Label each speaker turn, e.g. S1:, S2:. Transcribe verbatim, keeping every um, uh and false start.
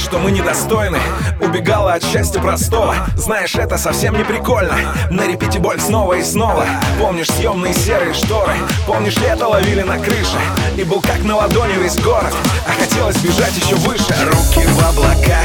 S1: что мы недостойны. Убегала от счастья простого. Знаешь, это совсем не прикольно. На репите боль снова и снова. Помнишь съемные серые шторы? Помнишь, лето ловили на крыше? И был как на ладони весь город, а хотелось бежать еще выше.
S2: Руки в облака,